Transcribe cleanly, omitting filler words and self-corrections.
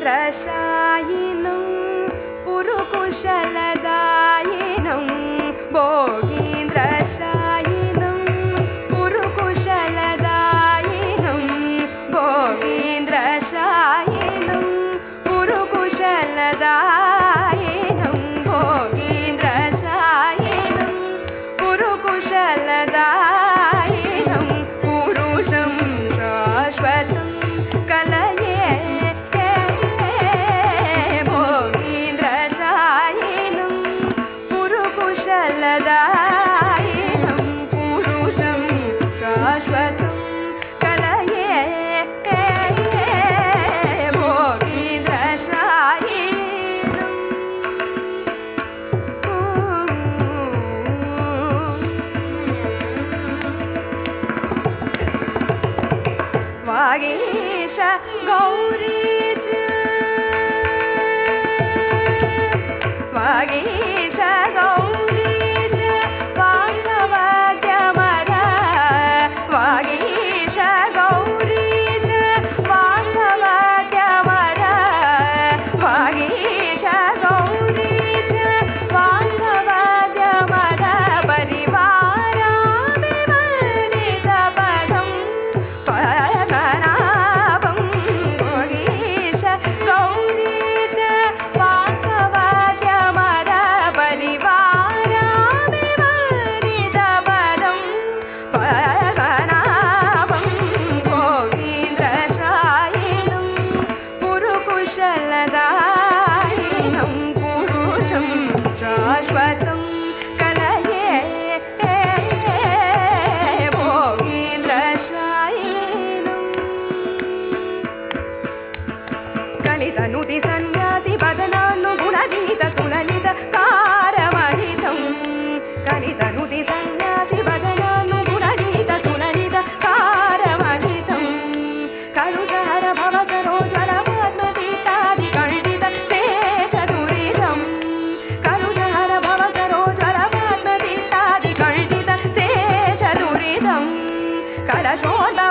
भोगीन्द्रशायिनं पुरुकुशलदायिनं भोगीन्द्रशायिनं पुरुकुशलदायिनं भोगीन्द्रशायिनं पुरुकुशलदायिनं भोगीन्द्रशायिनं पुरुकुशलदायिनं पुरुषं शाश्वतं कलये भोगीन्द्रशायिनं पुरुकुशलदायिनं पुरुषं शाश्वतं कलये वागीश गौरीश वागीश गौरीश वासवाद्यमर वागीश गौरीश वासवाद्यमर वागीश गौरीश वासवाद्यमर परिवाराभिवर्णितपदं पद्मनाभं भोगीश गौरीश वासवाद्यमर परिवाराभिवर्णितपदं पद्मनाभं भोगीन्द्रशायिनं पुरुकुशलदायिनं पुरुषं शाश्वतं कलये भोगीन्द्रशायिनं कलितनुति सन्न्यासि वदनानु गुणनीत सुललित कारमणितं कलितनुति सन्न्यासि वदनानु गुणनीत सुललित कारमणितं कलुषहर भवसरोज्ज्वल पद्मदीप्तादिकण्डित तेजदुरितं कलुषहर भवसरोज्ज्वल पद्मदीप्तादिकण्डित तेजदुरितं कलशोल